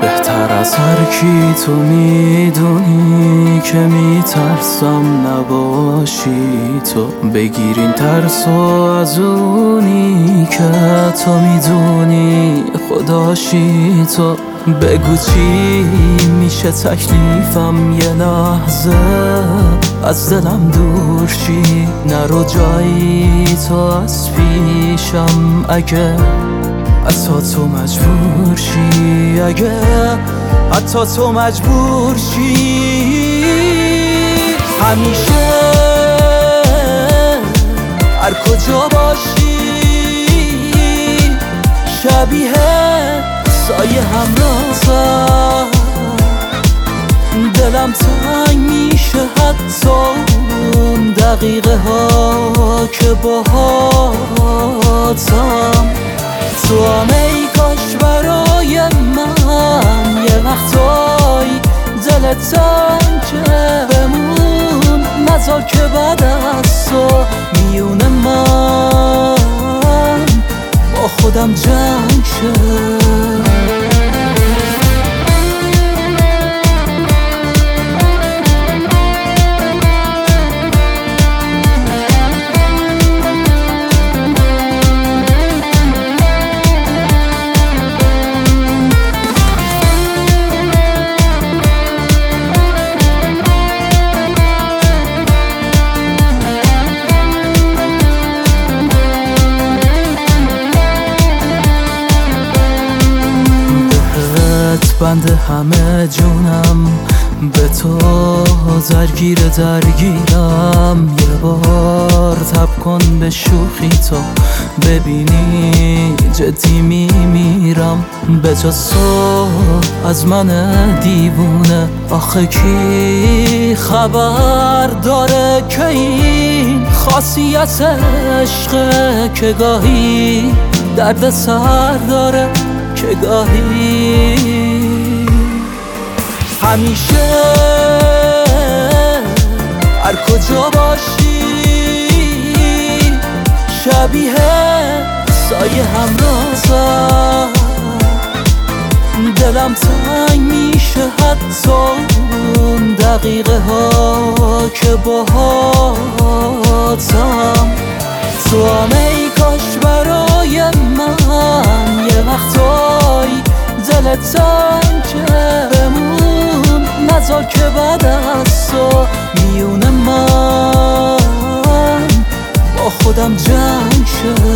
بهتر از هر کی تو میدونی که میترسم نباشی تو. بگیرین ترسو از اونی که تو میدونی خداشی تو. بگو چی میشه تکلیفم یه لحظه از دلم دور شی. نرو جایی تو از پیشم اگه حتی تو مجبور شی. اگه حتی تو مجبور شی. همیشه هر کجا باشی شبیه سایه همرازم. دلم تنگ میشه حتی اون دقیقه ها که باهاتم. تو هم ای کاش برای من یه وقتایی دلت تنگه بمون. نذار که بعد از تو میون من با خودم جنگ شه. بنده همه جونم به تو درگیرم. یه بار تب کن به شوخی تو ببینی جدی میمیرم. به جز تو از من دیوونه آخه کی خبر داره که این خاصیت عشقه که گاهی درد سر داره که گاهی. همیشه هر کجا باشی شبیه سایه همرازم. دلم تنگ میشه حتی اون دقیقه ها که باهاتم. تو هم ای کاش برای من یه وقتایی دلت تنگه بمون. نذار که بعد از تو میون من با خودم جنگ شه.